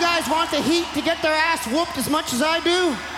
guys want the Heat to get their ass whooped as much as I do?